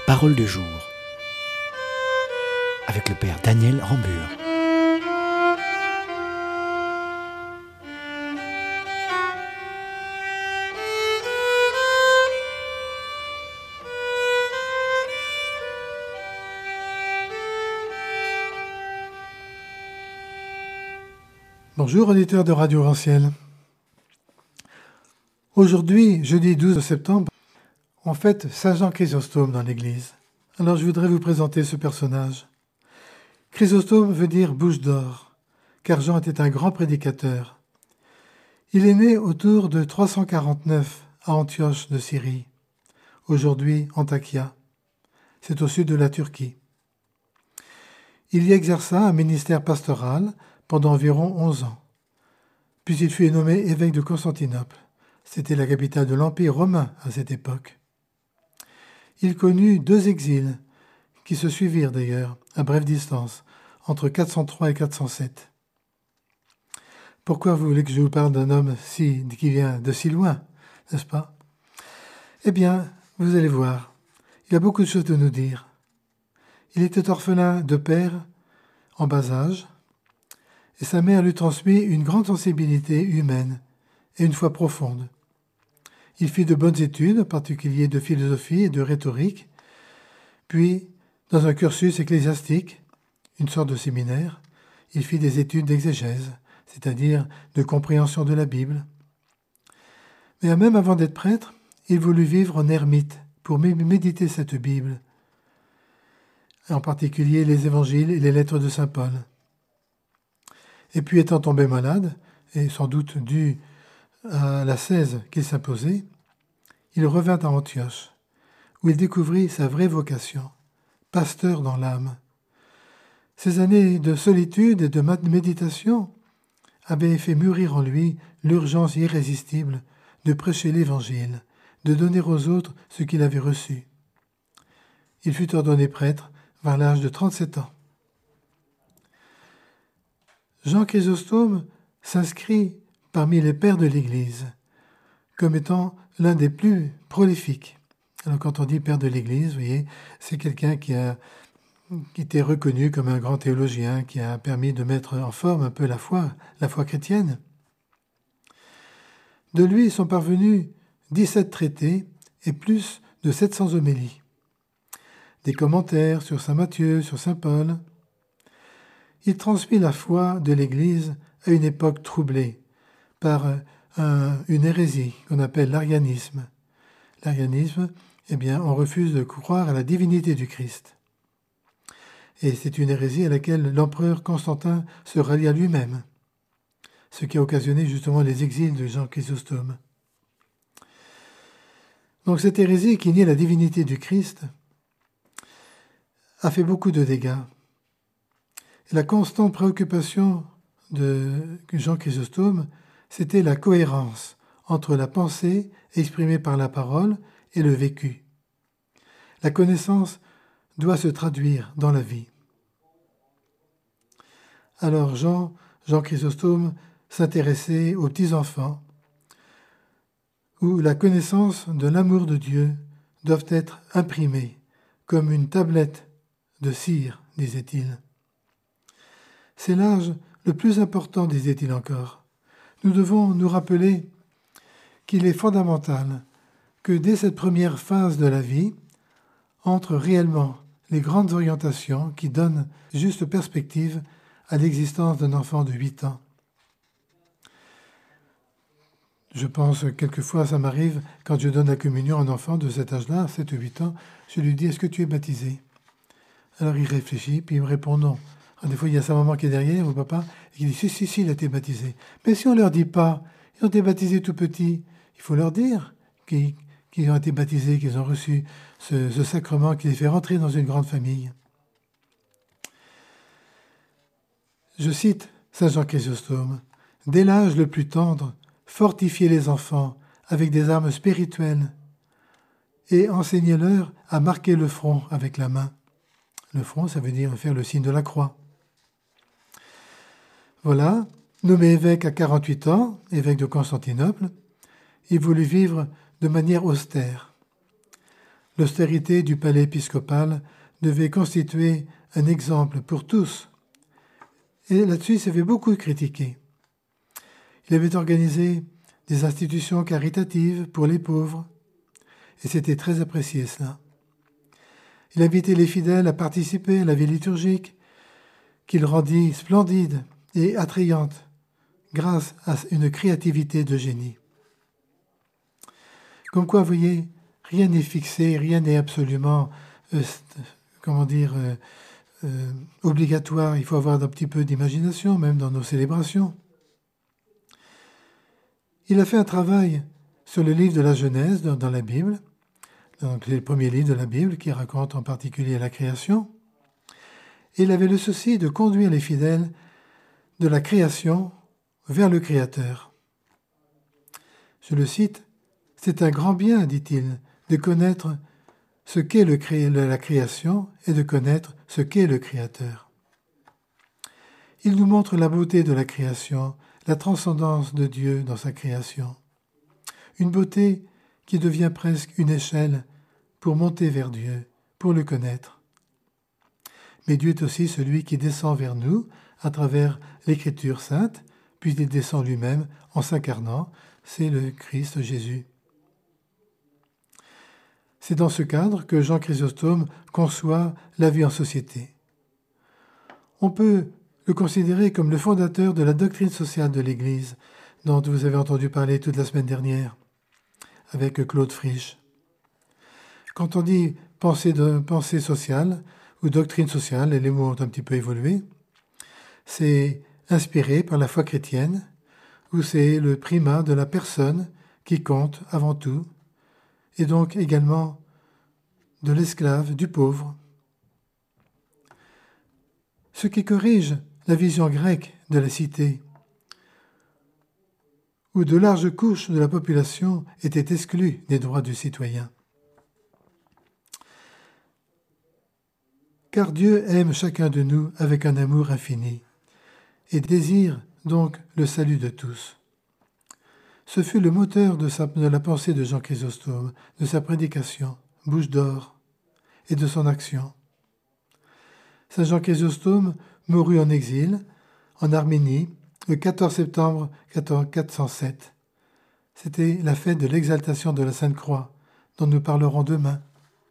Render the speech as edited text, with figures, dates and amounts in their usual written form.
parole du jour avec le Père Daniel Rambure. Bonjour auditeurs de Radio Ancienne. Aujourd'hui, jeudi 12 septembre, on fête Saint Jean Chrysostome dans l'église. Alors je voudrais vous présenter ce personnage. Chrysostome veut dire bouche d'or, car Jean était un grand prédicateur. Il est né autour de 349 à Antioche de Syrie, aujourd'hui Antakya. C'est au sud de la Turquie. Il y exerça un ministère pastoral pendant environ 11 ans. Puis il fut nommé évêque de Constantinople. C'était la capitale de l'Empire romain à cette époque. Il connut 2 exils, qui se suivirent d'ailleurs, à brève distance, entre 403 et 407. Pourquoi vous voulez que je vous parle d'un homme qui vient de si loin, n'est-ce pas? Eh bien, vous allez voir, il a beaucoup de choses à nous dire. Il était orphelin de père en bas âge, et sa mère lui transmit une grande sensibilité humaine et une foi profonde. Il fit de bonnes études, en particulier de philosophie et de rhétorique, puis, dans un cursus ecclésiastique, une sorte de séminaire, il fit des études d'exégèse, c'est-à-dire de compréhension de la Bible. Mais même avant d'être prêtre, il voulut vivre en ermite pour méditer cette Bible, en particulier les évangiles et les lettres de saint Paul. Et puis étant tombé malade, et sans doute dû à la cèse qu'il s'imposait, il revint à Antioche, où il découvrit sa vraie vocation, pasteur dans l'âme. Ces années de solitude et de méditation avaient fait mûrir en lui l'urgence irrésistible de prêcher l'Évangile, de donner aux autres ce qu'il avait reçu. Il fut ordonné prêtre vers l'âge de 37 ans. Jean Chrysostome s'inscrit parmi les pères de l'Église, comme étant l'un des plus prolifiques. Alors quand on dit père de l'Église, vous voyez, c'est quelqu'un qui était reconnu comme un grand théologien, qui a permis de mettre en forme un peu la foi chrétienne. De lui sont parvenus 17 traités et plus de 700 homélies. Des commentaires sur saint Matthieu, sur saint Paul. Il transmit la foi de l'Église à une époque troublée par une hérésie qu'on appelle l'arianisme. L'arianisme, eh bien, on refuse de croire à la divinité du Christ. Et c'est une hérésie à laquelle l'empereur Constantin se rallia lui-même, ce qui a occasionné justement les exils de Jean Chrysostome. Donc cette hérésie qui nie la divinité du Christ a fait beaucoup de dégâts. Et la constante préoccupation de Jean Chrysostome, c'était la cohérence entre la pensée exprimée par la parole et le vécu. La connaissance doit se traduire dans la vie. Alors Jean Chrysostome s'intéressait aux petits-enfants, où la connaissance de l'amour de Dieu doit être imprimée comme une tablette de cire, disait-il. C'est l'âge le plus important, disait-il encore. Nous devons nous rappeler qu'il est fondamental que dès cette première phase de la vie entrent réellement les grandes orientations qui donnent juste perspective à l'existence d'un enfant de 8 ans. Je pense quelquefois, ça m'arrive, quand je donne la communion à un enfant de cet âge-là, 7 ou 8 ans, je lui dis « Est-ce que tu es baptisé ?» Alors il réfléchit, puis il me répond « Non ». Des fois, il y a sa maman qui est derrière, ou papa, et qui dit « Si, il a été baptisé ». Mais si on ne leur dit pas, ils ont été baptisés tout petits, il faut leur dire qu'ils ont été baptisés, qu'ils ont reçu ce sacrement qui les fait rentrer dans une grande famille. Je cite saint Jean Chrysostome, « Dès l'âge le plus tendre, fortifiez les enfants avec des armes spirituelles et enseignez-leur à marquer le front avec la main. » Le front, ça veut dire faire le signe de la croix. Voilà, nommé évêque à 48 ans, évêque de Constantinople, il voulut vivre de manière austère. l'austérité du palais épiscopal devait constituer un exemple pour tous. Et là-dessus, il s'est fait beaucoup critiquer. Il avait organisé des institutions caritatives pour les pauvres, et c'était très apprécié cela. Il invitait les fidèles à participer à la vie liturgique, qu'il rendit splendide et attrayante grâce à une créativité de génie. Comme quoi, vous voyez, rien n'est fixé, rien n'est absolument, obligatoire. Il faut avoir un petit peu d'imagination, même dans nos célébrations. Il a fait un travail sur le livre de la Genèse dans la Bible. Donc, c'est le premier livre de la Bible qui raconte en particulier la création. Et il avait le souci de conduire les fidèles de la création vers le Créateur. Je le cite, « C'est un grand bien, dit-il, de connaître ce qu'est la création et de connaître ce qu'est le Créateur. » Il nous montre la beauté de la création, la transcendance de Dieu dans sa création. Une beauté qui devient presque une échelle pour monter vers Dieu, pour le connaître. Mais Dieu est aussi celui qui descend vers nous à travers l'Écriture sainte, puis il descend lui-même en s'incarnant, c'est le Christ Jésus. C'est dans ce cadre que Jean Chrysostome conçoit la vie en société. On peut le considérer comme le fondateur de la doctrine sociale de l'Église, dont vous avez entendu parler toute la semaine dernière, avec Claude Frisch. Quand on dit pensée sociale ou doctrine sociale, et les mots ont un petit peu évolué, c'est inspiré par la foi chrétienne, où c'est le primat de la personne qui compte avant tout, et donc également de l'esclave, du pauvre. Ce qui corrige la vision grecque de la cité, où de larges couches de la population étaient exclues des droits du citoyen. Car Dieu aime chacun de nous avec un amour infini et désire donc le salut de tous. Ce fut le moteur de la pensée de Jean Chrysostome, de sa prédication, bouche d'or, et de son action. Saint Jean Chrysostome mourut en exil, en Arménie, le 14 septembre 407. C'était la fête de l'exaltation de la Sainte Croix, dont nous parlerons demain.